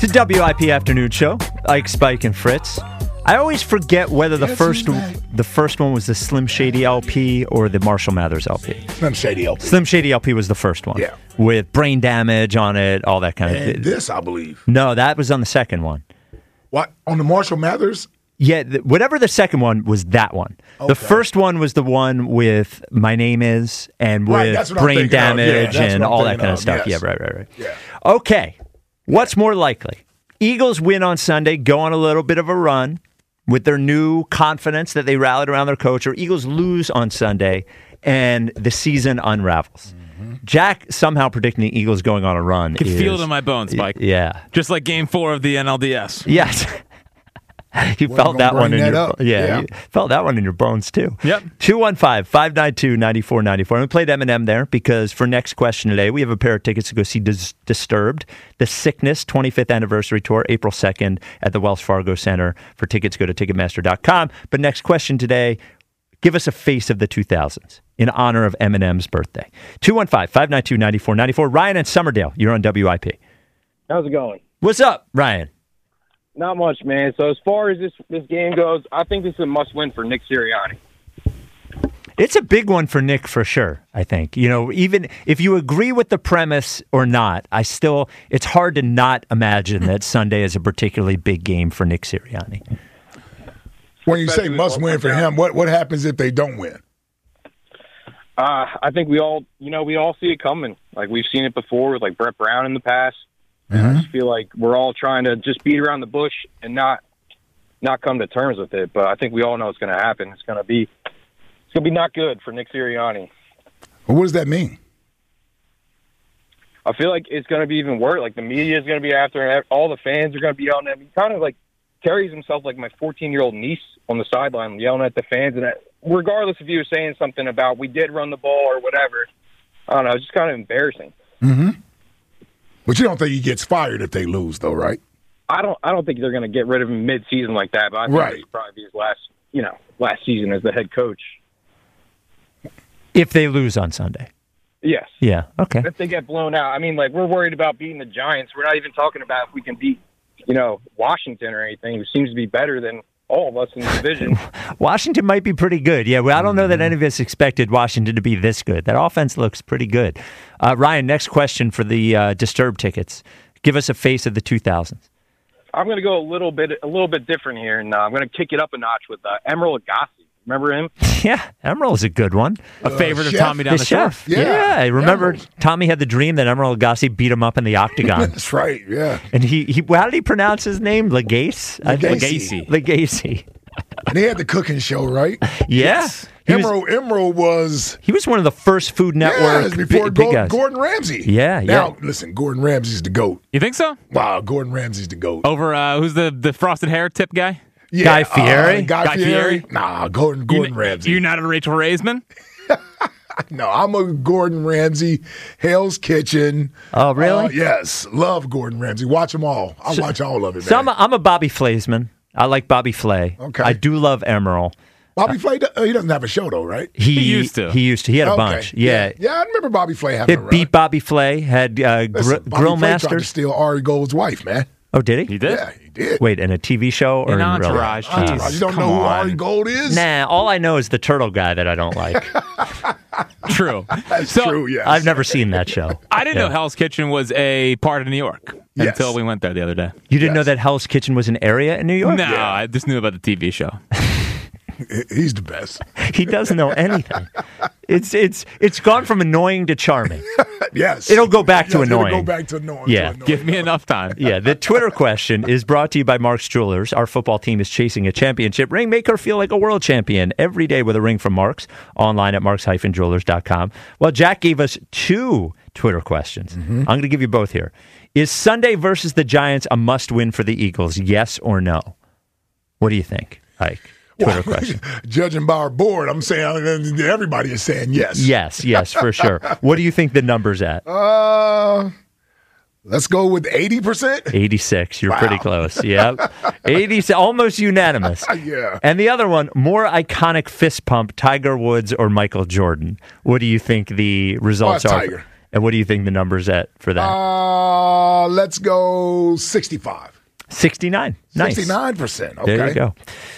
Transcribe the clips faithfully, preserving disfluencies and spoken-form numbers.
It's a W I P afternoon show. Ike, Spike, and Fritz. I always forget whether the Guess first who's back? the first one was the Slim Shady L P or the Marshall Mathers L P. Slim Shady L P. Slim Shady L P was the first one. Yeah. With brain damage on it, all that kind And of this, I believe. No, that was on the second one. What? On the Marshall Mathers? Yeah, th- whatever the second one was, that one. The Okay. first one was the one with My Name Is and with Right, that's what I'm brain thinking of. Yeah, damage that's and what I'm all that thinking kind of of, stuff. yes. Yeah, right, right, right. Yeah. Okay. What's more likely? Eagles win on Sunday, go on a little bit of a run with their new confidence that they rallied around their coach, or Eagles lose on Sunday and the season unravels. Mm-hmm. Jack somehow predicting the Eagles going on a run. I can is, feel it in my bones, Spike. Yeah. Just like game four of the N L D S. Yes. You Wasn't felt gonna that one bring in that your up. yeah, Yeah. You felt that one in your bones too. Yep. two one five, five nine two, nine four nine four. And we played Eminem there because for next question today, we have a pair of tickets to go see Dis- Disturbed, the Sickness twenty-fifth anniversary tour, April second at the Wells Fargo Center. For tickets, go to Ticketmaster dot com. But next question today, give us a face of the two thousands in honor of Eminem's birthday. two one five, five nine two, nine four nine four. Ryan and Summerdale, you're on W I P. How's it going? What's up, Ryan? Not much, man. So as far as this this game goes, I think this is a must-win for Nick Sirianni. It's a big one for Nick for sure, I think. You know, even if you agree with the premise or not, I still, it's hard to not imagine that Sunday is a particularly big game for Nick Sirianni. When you say Especially with must what win comes for down. him, what, what happens if they don't win? Uh, I think we all, you know, we all see it coming. Like we've seen it before with like Brett Brown in the past. And I just feel like we're all trying to just beat around the bush and not not come to terms with it. But I think we all know it's going to happen. It's going to be it's going to be not good for Nick Sirianni. Well, what does that mean? I feel like it's going to be even worse. Like the media is going to be after him. All the fans are going to be on him. He kind of like carries himself like my fourteen-year-old niece on the sideline yelling at the fans. And that, regardless if he was saying something about we did run the ball or whatever, I don't know. It's just kind of embarrassing. Mm-hmm. But you don't think he gets fired if they lose, though, right? I don't. I don't think they're going to get rid of him mid-season like that. But I think Right. it'll probably be his last, you know, last season as the head coach. If they lose on Sunday. Yes. Yeah, okay. If they get blown out, I mean, like we're worried about beating the Giants. We're not even talking about if we can beat, you know, Washington or anything, who seems to be better than all of us in the division. Washington might be pretty good. Yeah, well, I don't know that any of us expected Washington to be this good. That offense looks pretty good. Uh, Ryan, next question for the uh, Disturbed tickets. Give us a face of the two thousands. I'm going to go a little bit, a little bit different here, and uh, I'm going to kick it up a notch with uh, Emeril Lagasse. Remember him? Yeah, Emeril is a good one. A favorite of chef? Tommy down The the, shore. chef. Yeah. Yeah, I remember Emeril. Tommy had the dream that Emeril Lagasse beat him up in the octagon. That's right, yeah. And he, he, how did he pronounce his name? Lagasse? I think- Lagasse. Lagasse. And they had the cooking show, right? Yeah. He was, Emerald, Emerald was, he was one of the first Food yeah, Network before big, big Go- guys. Gordon Ramsay. Yeah, Now, yeah. listen, Gordon Ramsay's the GOAT. You think so? Wow, Gordon Ramsay's the GOAT. Over uh, who's the the frosted hair tip guy? Yeah, Guy Fieri? uh, Guy, Guy Fieri? Fieri? Nah, Gordon, Gordon you, Ramsay. You're not a Rachel Raisman? No, I'm a Gordon Ramsay, Hell's Kitchen. Oh, really? Uh, yes, love Gordon Ramsay. Watch them all. I watch all of it, man. So I'm a, I'm a Bobby Flaysman. I like Bobby Flay. Okay. I do love Emeril. Bobby Flay, uh, he doesn't have a show, though, right? He, He used to. He used to. He had a Okay. bunch. Yeah. yeah. I remember Bobby Flay having a It run. beat Bobby Flay. Had uh, gr- Listen, Bobby Grill Flay tried to Masters. steal Ari Gold's wife, man. Oh, did he? He did? Yeah, he did. Wait, in a T V show or In in, Entourage. real life? Jeez. Entourage. You don't Come know who on. Ari Gold is? Nah, all I know is the turtle guy that I don't like. True. That's So, true, yes. I've never seen that show. I didn't Yeah. know Hell's Kitchen was a part of New York Yes. until we went there the other day. You didn't know Yes. that Hell's Kitchen was an area in New York? No, I just knew about the T V show. He's the best. He doesn't know anything. It's it's it's gone from annoying to charming. Yes. It'll go back to Yes, it'll annoying. go back to annoying. Yeah. to annoying. Give me enough time. Yeah, the Twitter question is brought to you by Mark's Jewelers. Our football team is chasing a championship ring. Make her feel like a world champion every day with a ring from Mark's. Online at marks dash jewelers dot com. Well, Jack gave us two Twitter questions. I'm going to give you both here. Is Sunday versus the Giants a must-win for the Eagles? Yes or no? What do you think, Ike? Twitter question. Judging by our board, I'm saying everybody is saying yes. Yes, yes, for sure. What do you think the number's at? Uh, let's go with eighty percent. eighty-six. You're Wow. pretty close. Yep. eighty, almost unanimous. Yeah. And the other one, more iconic fist pump, Tiger Woods or Michael Jordan. What do you think the results Oh, are? Tiger. And what do you think the number's at for that? Uh, let's go sixty-five. sixty-nine. Nice. sixty-nine percent. Okay. There you go.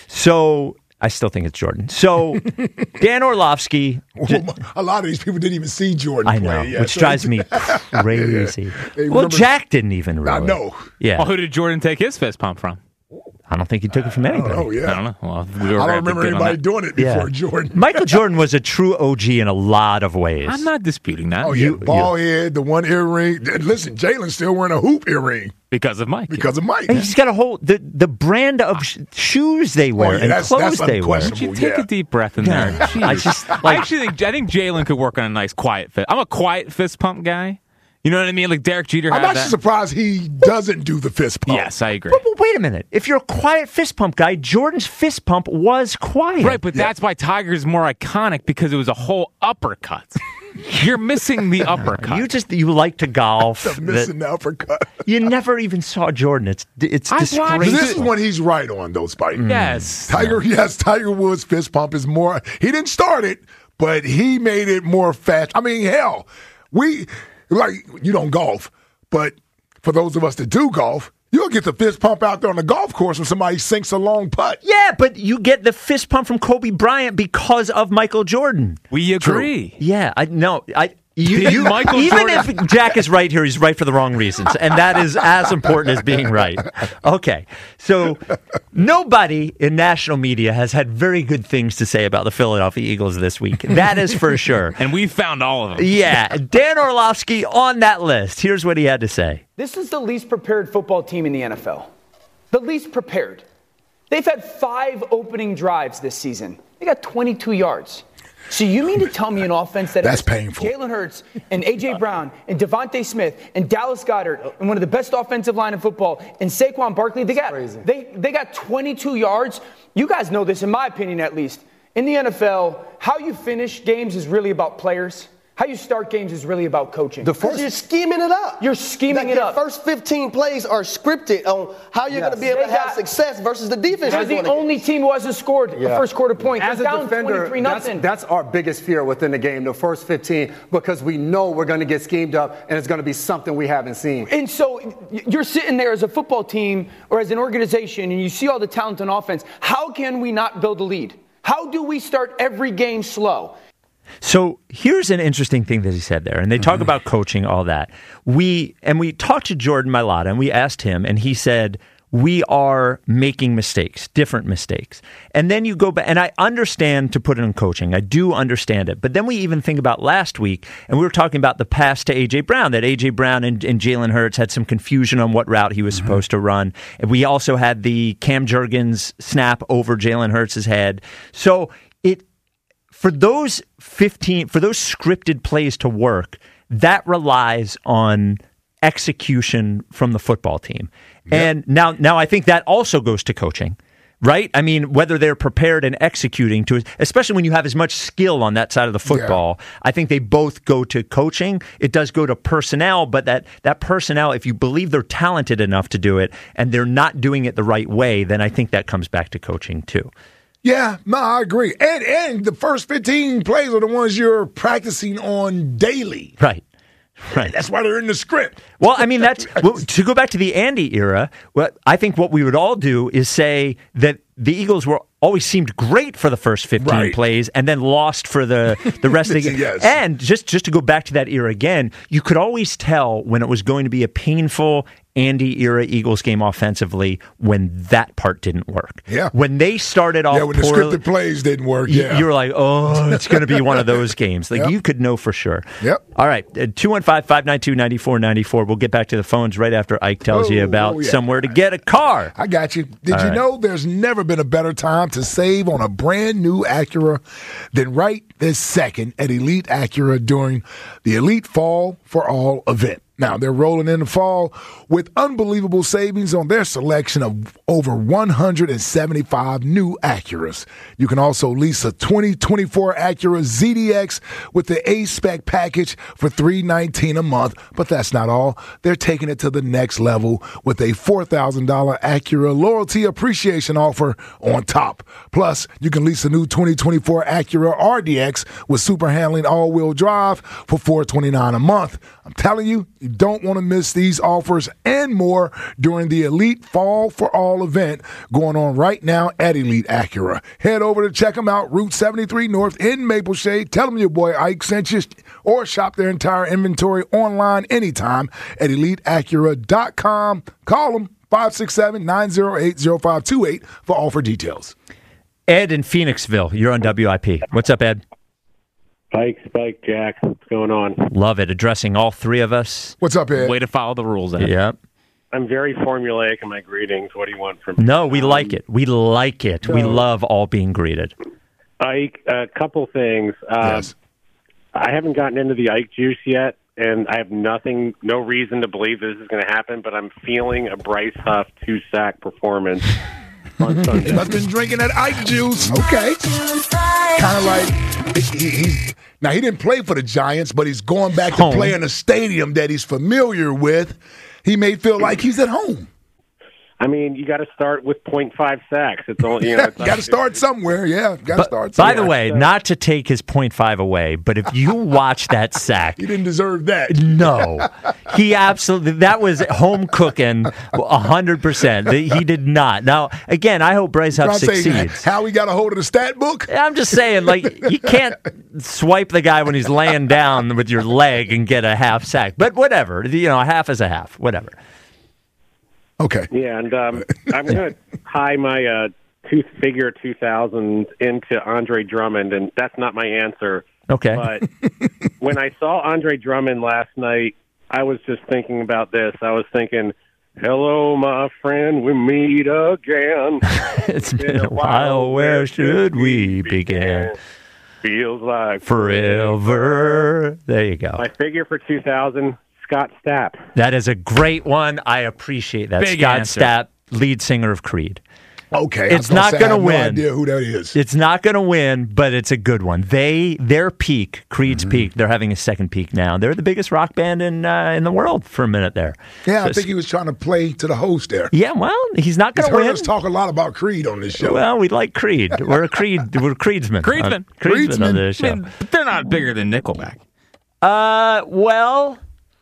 So I still think it's Jordan. So Dan Orlovsky. Well, a lot of these people didn't even see Jordan I know, play. Yeah, which so drives me crazy. They Well, remember- Jack didn't even really. I know. Yeah. Well, who did Jordan take his fist pump from? I don't think he took it from anybody. Oh, yeah. I don't know. Well, we were I right don't remember to get on anybody that. doing it Yeah. before Jordan. Michael Jordan was a true O G in a lot of ways. I'm not disputing that. Oh, yeah. You- Ball head, the one earring. Listen, Jalen's still wearing a hoop earring Because of Mike. because of Mike. And he's got a whole the the brand of sh- shoes they wear Oh, yeah, and that's- clothes that's they wear. unquestionable. Would you take Yeah. a deep breath in Yeah. there? I Jeez. just, I like- actually think I think Jalen could work on a nice quiet fist. I'm a quiet fist pump guy. You know what I mean? Like Derek Jeter I'm had actually that. surprised he doesn't do the fist pump. Yes, I agree. But, but wait a minute. If you're a quiet fist pump guy, Jordan's fist pump was quiet. Right, but that's why Tiger's more iconic because it was a whole uppercut. You're missing the uppercut. You just you like to golf. I'm missing the uppercut. You never even saw Jordan. It's it's I watched- disgraceful. This is when he's right on those Spike. yes. Tiger, yes, Tiger Woods' fist pump is more. He didn't start it, but he made it more fast. I mean, hell, we like you don't golf, but for those of us that do golf, you'll get the fist pump out there on the golf course when somebody sinks a long putt. Yeah, but you get the fist pump from Kobe Bryant because of Michael Jordan. We agree. Yeah, I no, I you, Did you Michael even Jordan- if Jack is right here, he's right for the wrong reasons, and that is as important as being right. Okay, so nobody in national media has had very good things to say about the Philadelphia Eagles this week. That is for sure. And we found all of them. Yeah, Dan Orlovsky on that list. Here's what he had to say. This is the least prepared football team in the N F L. The least prepared. They've had five opening drives this season. They got twenty-two yards. So you mean to tell me an offense that That's has painful. Jalen Hurts and A J Brown and Devontae Smith and Dallas Goedert and one of the best offensive line in football and Saquon Barkley, they got they they got twenty-two yards. You guys know this, in my opinion at least. In the N F L, how you finish games is really about players. How you start games is really about coaching. The first, you're scheming it up. You're scheming like it up. The first fifteen plays are scripted on how you're Yes. going to be able They to have got- success versus the defense. They're you're the going only team who hasn't scored the Yeah. first quarter point. As They're a down defender, twenty-three that's, nothing. that's our biggest fear within the game, the first fifteen, because we know we're going to get schemed up and it's going to be something we haven't seen. And so y- you're sitting there as a football team or as an organization and you see all the talent on offense. How can we not build a lead? How do we start every game slow? So here's an interesting thing that he said there, and they talk about coaching, all that. We and we talked to Jordan Mailata, and we asked him, and he said, we are making mistakes, different mistakes. And then you go back, and I understand to put it in coaching. I do understand it. But then we even think about last week, and we were talking about the pass to A J. Brown, that A J. Brown and, and Jalen Hurts had some confusion on what route he was mm-hmm. supposed to run. And we also had the Cam Jurgens snap over Jalen Hurts' head. So it for those fifteen, for those scripted plays to work, that relies on execution from the football team. Yep. And now, now I think that also goes to coaching, right? I mean, whether they're prepared and executing to, especially when you have as much skill on that side of the football, yeah. I think they both go to coaching. It does go to personnel, but that, that personnel, if you believe they're talented enough to do it and they're not doing it the right way, then I think that comes back to coaching too. Yeah, no, I agree. And and the first fifteen plays are the ones you're practicing on daily. Right. Right. That's why they're in the script. Well, I mean, that's well, to go back to the Andy era. What I think what we would all do is say that the Eagles were always seemed great for the first fifteen right. plays and then lost for the, the rest of the game. Yes. And just, just to go back to that era again, you could always tell when it was going to be a painful Andy era Eagles game offensively when that part didn't work. Yeah. When they started off Yeah, when poorly, the scripted plays didn't work. Yeah. You were like, oh, it's going to be one of those games. Like Yep. you could know for sure. Yep. All right. two one five, five nine two, nine four nine four. We'll get back to the phones right after Ike tells Oh, you about oh, yeah. somewhere to get a car. I got you. Did All you right. know there's never been a better time to save on a brand new Acura than right this second at Elite Acura during the Elite Fall for All event? Now, they're rolling in the fall with unbelievable savings on their selection of over one hundred seventy-five new Acuras. You can also lease a twenty twenty-four Acura Z D X with the A-Spec package for three hundred nineteen dollars a month. But that's not all. They're taking it to the next level with a four thousand dollars Acura Loyalty Appreciation offer on top. Plus, you can lease a new twenty twenty-four Acura R D X with super handling all-wheel drive for four hundred twenty-nine dollars a month. I'm telling you, you don't want to miss these offers and more during the Elite Fall for All event going on right now at Elite Acura. Head over to check them out, Route seventy-three North in Maple Shade. Tell them your boy Ike sent you, or shop their entire inventory online anytime at elite acura dot com. Call them five six seven, nine oh eight, oh five two eight for offer details. Ed in Phoenixville, you're on W I P. What's up, Ed? Spike, Spike, Jack, what's going on? Love it. Addressing all three of us. What's up, Ed? Way to follow the rules, Ed. Yep. I'm very formulaic in my greetings. What do you want from me? No, we Um, like it. We like it. We so- love all being greeted. Ike, a couple things. Uh, Yes. I haven't gotten into the Ike juice yet, and I have nothing, no reason to believe this is going to happen, but I'm feeling a Bryce Huff two-sack performance on Sunday. Must have been drinking that Ike juice. Okay. Kind of like he, he's now he didn't play for the Giants, but he's going back Home. to play in a stadium that he's familiar with. He may feel like he's at home. I mean, you got to start with point five sacks. It's only, you know, it's Got to start somewhere. Yeah, got to But, start. by somewhere. the way, not to take his point five away, but if you watch that sack, he didn't deserve that. no, he absolutely, that was home cooking one hundred percent. He did not. Now, again, I hope Bryce Huff I'm saying succeeds. how he got a hold of the stat book. I'm just saying, like, you can't swipe the guy when he's laying down with your leg and get a half sack. But whatever, you know, a half is a half, whatever. Okay. Yeah, and um, I'm going to tie my uh, two figure two thousand into Andre Drummond, and that's not my answer. Okay. But when I saw Andre Drummond last night, I was just thinking about this. I was thinking, hello, my friend, we meet again. It's been a while, where should we begin? Feels like Forever. There you go. My figure for two thousand, Scott Stapp. That is a great one. I appreciate that. Big Scott answer. Stapp, lead singer of Creed. Okay. It's I was not say, gonna I have win. No idea who that is. It's not going to win, but it's a good one. They their peak, Creed's Mm-hmm. peak. They're having a second peak now. They're the biggest rock band in uh, in the world for a minute there. Yeah, I So- think he was trying to play to the host there. Yeah, well, he's not He's going to heard win. us talk a lot about Creed on this show. Well, we like Creed. We're a Creed. We're Creedsmen. Creedsmen. Uh, Creedsmen on Creedsmen. this I show. mean, but they're not bigger than Nickelback. Uh, well,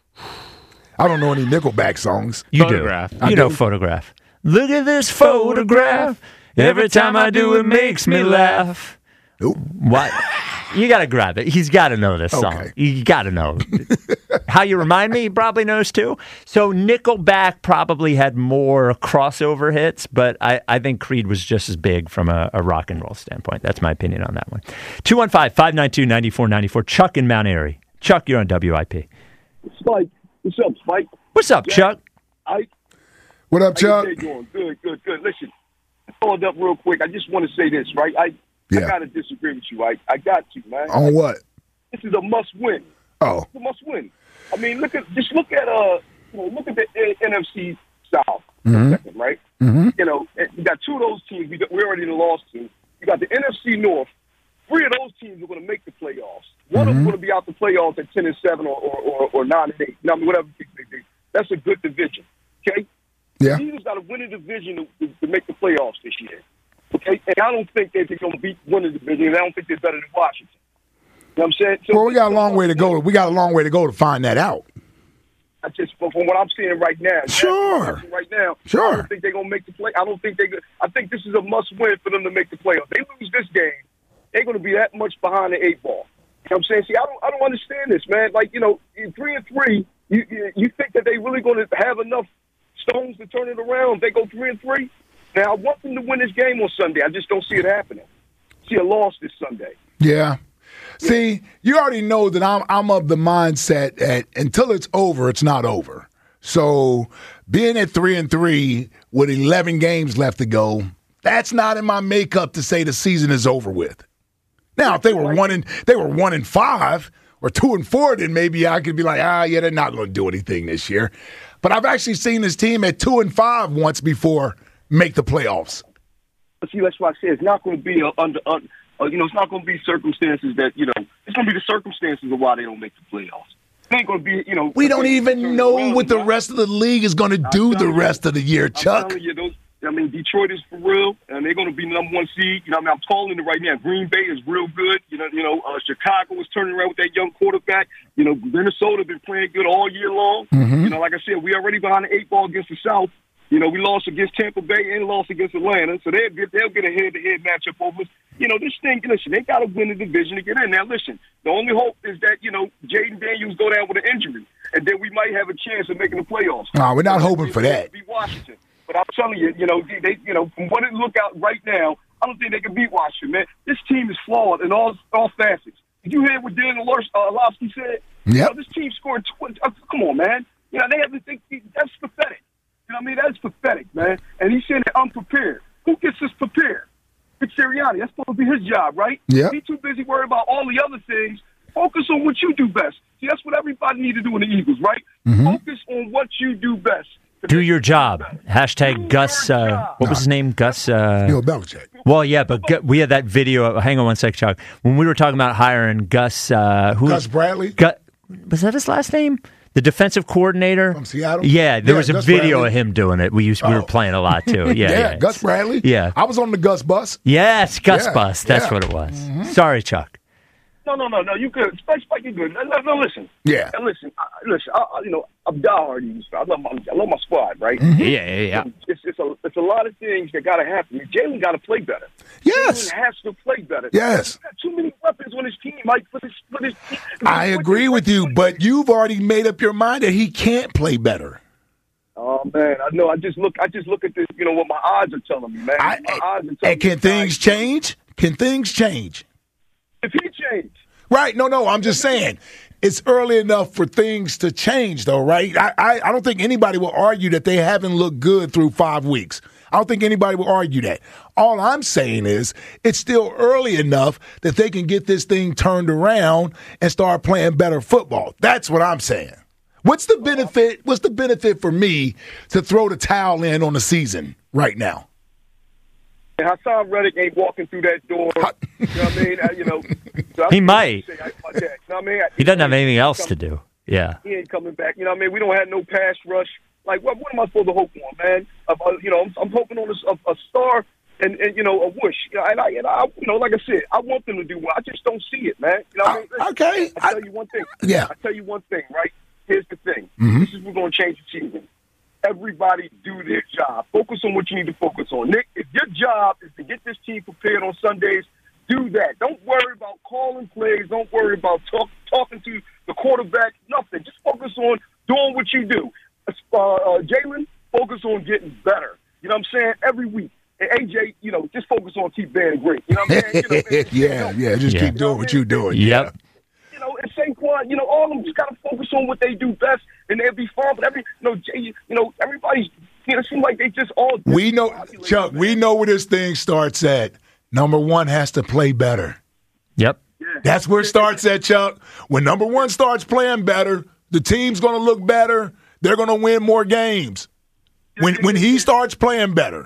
I don't know any Nickelback songs. you Photograph. do. I You know, do. Photograph. Look at this photograph. Every time I do, it makes me laugh. Nope. What? You got to grab it. He's got to know this song. Okay. You got to know. How You Remind Me, he probably knows too. So Nickelback probably had more crossover hits, but I, I think Creed was just as big from a, a rock and roll standpoint. That's my opinion on that one. two one five, five nine two, nine four nine four. Chuck in Mount Airy. Chuck, you're on W I P. Spike, what's up, Spike? What's up, Yeah. Chuck? I, What up, how Chuck? you doing? Good, good, good. Listen, I followed up real quick. I just want to say this, right? I, Yeah. I got to disagree with you. I, I got to, man. On what? This is a must-win. Oh, It's a must-win. I mean, look at just look at uh, you know, look at the uh, N F C South for a second, right? Mm-hmm. You know, you got two of those teams. We got, we already lost to. You got the N F C North. Three of those teams are going to make the playoffs. One of them going to be out the playoffs at ten and seven or or, or, or nine and eight. I mean, whatever the case may be. That's a good division. Okay. yeah. The Eagles got to win a division to, to, to make the playoffs this year. Okay, and I don't think they're going to beat win the division, and I don't think they're better than Washington. You know what I'm saying? So Well, we got a long way to go. We got a long way to go to find that out. I just from what I'm seeing right now. Sure. Right now, Sure. I don't think they're going to make the play. I don't think they. I think this is a must-win for them to make the playoffs. They lose this game, they're going to be that much behind the eight ball. You know what I'm saying? See, I don't. I don't understand this, man. Like you know, in three and three, you you, you think that they really going to have enough stones to turn it around? If they go three and three. Now I want them to win this game on Sunday. I just don't see it happening. See a loss this Sunday. Yeah. See, you already know that I'm I'm of the mindset that until it's over, it's not over. So being at three and three with eleven games left to go, that's not in my makeup to say the season is over with. Now, if they were one and they were one and five, or two and four, then maybe I could be like, ah, yeah, they're not going to do anything this year. But I've actually seen this team at two and five once before make the playoffs. See, that's why I say it's not going to be a, under, uh, uh, you know, it's not going to be circumstances that, you know, it's going to be the circumstances of why they don't make the playoffs. It ain't going to be, you know. We don't even know what the rest of the league is going to do the rest of the year, Chuck. I'm telling you, those, I mean, Detroit is for real, and they're going to be number one seed. You know, I mean, I'm calling it right now. Green Bay is real good. You know, you know, uh, Chicago is turning around with that young quarterback. You know, Minnesota been playing good all year long. Mm-hmm. You know, like I said, we already behind the eight ball against the South. You know, we lost against Tampa Bay and lost against Atlanta, so they'll get they'll get a head-to-head matchup over us. You know, this thing, listen, they got to win the division to get in. Now, listen, the only hope is that, you know, Jaden Daniels go down with an injury, and then we might have a chance of making the playoffs. No, we're not hoping for that. Beat Washington. But I'm telling you, you know, they, you know, from what it look out right now, I don't think they can beat Washington, man. This team is flawed in all all facets. Did you hear what Dan Orlovsky said? Yep. You know, this team scored twenty. Uh, come on, man. You know, they have to think that's pathetic. You know what I mean? That's pathetic, man. And he's saying that I'm prepared. Who gets us prepared? Vic Sirianni. That's supposed to be his job, right? Yeah. He's too busy worrying about all the other things. Focus on what you do best. See, that's what everybody need to do in the Eagles, right? Mm-hmm. Focus on what you do best. Do your job. Hashtag Gus. Uh, what was his name? Gus. Uh, Bill Belichick. Well, yeah, but Gu- we had that video. Hang on one sec, Chuck. When we were talking about hiring Gus. Uh, who Gus Bradley? Gu- was that his last name? The defensive coordinator from Seattle. Yeah, there yeah, was a Gus video Bradley. of him doing it. We used we oh. were playing a lot too. Yeah, yeah, yeah. Gus Bradley. Yeah, I was on the Gus bus. Yes, Gus yeah, bus. That's yeah. what it was. Mm-hmm. Sorry, Chuck. No, no, no, no. You good. Spike, Spike, you good. No, no, no, listen. Yeah. And listen, I, listen. I, I, you know, I'm diehard Eagles fan. I love my, I love my squad, right? Mm-hmm. Yeah, yeah, yeah. It's, it's a, it's a lot of things that got to happen. Jalen got to play better. Yes. Jalen has to play better. Yes. He's got too many weapons on his team, Mike. For this, for this team. I agree with you, but you've already made up your mind that he can't play better. Oh man, I know. I just look. I just look at this. You know what my odds are telling me, man. I, my odds are telling and can me things change? Can things change? If he changed. Right. No, no. I'm just saying it's early enough for things to change, though, right? I, I, I don't think anybody will argue that they haven't looked good through five weeks. I don't think anybody will argue that. All I'm saying is it's still early enough that they can get this thing turned around and start playing better football. That's what I'm saying. What's the benefit? What's the benefit for me to throw the towel in on the season right now? And Hassan Reddick ain't walking through that door. You know what I mean? I, you know, so He might. Say, I, you know what I mean? He doesn't have anything else to do. Yeah. He ain't coming back. You know what I mean? We don't have no pass rush. Like, what, what am I supposed to hope on, man? Uh, uh, you know, I'm, I'm hoping on a, a, a star and, and, you know, a whoosh. You know, and, I, and I, you know, like I said, I want them to do well. I just don't see it, man. You know what I mean? Listen, Okay. I tell you one thing. Yeah. I tell you one thing, right? Here's the thing. Mm-hmm. This is what's going to change the season. Everybody do their job. Focus on what you need to focus on. Nick, if your job is to get this team prepared on Sundays, do that. Don't worry about calling plays. Don't worry about talk, talking to the quarterback. Nothing. Just focus on doing what you do. Uh, uh, Jalen, focus on getting better. You know what I'm saying? Every week. And A J, you know, just focus on keep being great. You know what I'm saying? You know, and, yeah, you know, yeah. Just Yeah. keep doing what you're doing. Yep. You know, and Saquon, you know, all of them just got to focus on what they do best, and they'll be fine. But every, you know, Jay, you know, everybody's, you know, it seems like they just all. We know, Chuck, we know where this thing starts at. Number one has to play better. Yep. That's where it starts at, Chuck. When number one starts playing better, the team's going to look better. They're going to win more games. When when he starts playing better.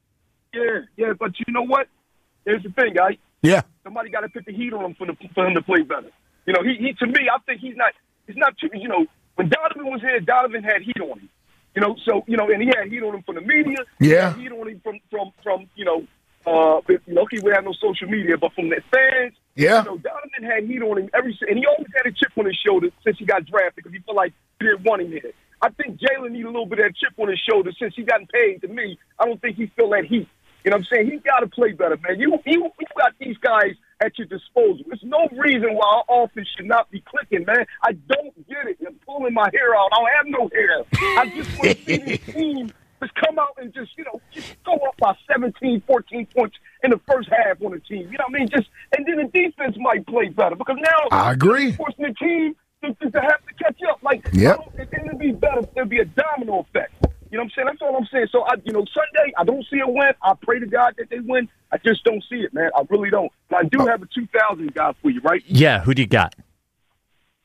Yeah, yeah, but you know what? Here's the thing, guy. Yeah. Somebody got to put the heat on him for, the, for him to play better. You know, he, he to me, I think he's not. It's not too. You know, when Donovan was here, Donovan had heat on him. You know, so you know, and he had heat on him from the media. Yeah. He had heat on him from from from you know. Uh, you know, he would have no social media, but from the fans, Yeah. you know, Donovan had heat on him every, and he always had a chip on his shoulder since he got drafted because he felt like he didn't want him here. I think Jalen need a little bit of that chip on his shoulder since he gotten paid. To me, I don't think he feel that heat. You know what I'm saying? He got to play better, man. You, you you got these guys at your disposal. There's no reason why our offense should not be clicking, man. I don't get it. I'm pulling my hair out. I don't have no hair. I just want to see this team just come out and just, you know, just go up by seventeen, fourteen points in the first half on the team. You know what I mean? Just and then the defense might play better because now I agree. forcing the team to, to have to catch up. Like, Yep. I don't, it, it'll be better. There'll be a domino effect. You know what I'm saying? That's all I'm saying. So, I, you know, Sunday, I don't see a win. I pray to God that they win. I just don't see it, man. I really don't. But I do have a two thousand guy for you, right? Yeah. Who do you got?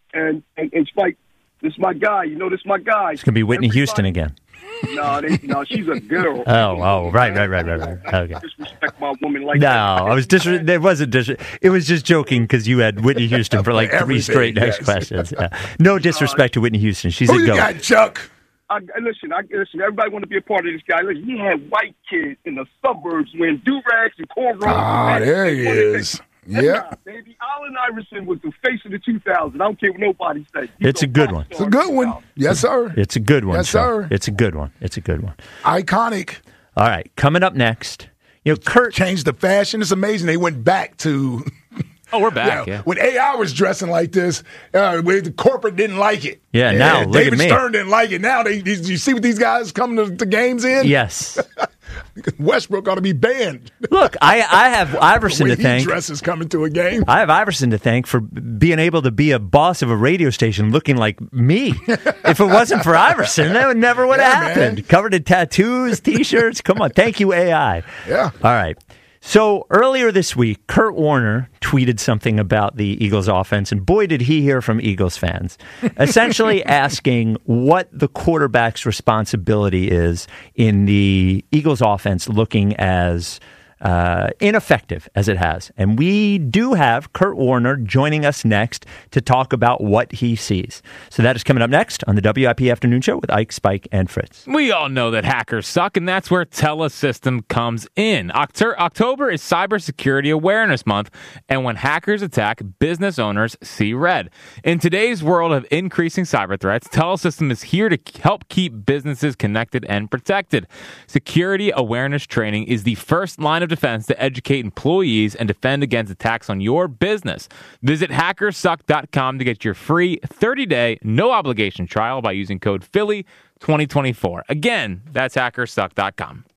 and, and, and Spike, this is my guy. You know, this is my guy. It's going to be Whitney Everybody, Houston again. No, they, no, she's a girl. Oh, oh, right, right, right, right, right. Okay. Disrespect my woman like No, that. I was dis- There wasn't dis- It was just joking because you had Whitney Houston for like three Everything, straight next yes. questions. Yeah. No disrespect to Whitney Houston. She's Who a you goat. got, Chuck? I, I- listen, I, listen, everybody want to be a part of this guy. Listen, he had white kids in the suburbs wearing do-rags and cornrows. Ah, there he is. Yeah. Baby, Allen Iverson was the face of the two thousands. I don't care what nobody says. It's a good one. It's a good one. Yes, sir. It's a good one. Yes, sir. sir. It's a good one. It's a good one. Iconic. All right, coming up next, you know, Kurt changed the fashion. It's amazing. They went back to. Oh, we're back. Yeah. When A I was dressing like this, uh, where the corporate didn't like it. Yeah, now, look David at me. Stern didn't like it. Now, they, you see what these guys come to, to games in? Yes. Westbrook ought to be banned. Look, I, I have Iverson the way to thank. He dresses coming to a game. I have Iverson to thank for being able to be a boss of a radio station looking like me. If it wasn't for Iverson, that would never would have Yeah, happened. man. Covered in tattoos, T-shirts. Come on. Thank you, A I. Yeah. All right. So earlier this week, Kurt Warner tweeted something about the Eagles offense, and boy, did he hear from Eagles fans, essentially asking what the quarterback's responsibility is in the Eagles offense looking as uh, ineffective as it has. And we do have Kurt Warner joining us next to talk about what he sees. So that is coming up next on the W I P Afternoon Show with Ike, Spike, and Fritz. We all know that hackers suck, and that's where Telesystem comes in. Octo- October is Cybersecurity Awareness Month, and when hackers attack, business owners see red. In today's world of increasing cyber threats, Telesystem is here to help keep businesses connected and protected. Security awareness training is the first line of defense to educate employees and defend against attacks on your business. Visit hackersuck dot com to get your free thirty-day, no-obligation trial by using code Philly twenty twenty-four. Again, that's hackersuck dot com.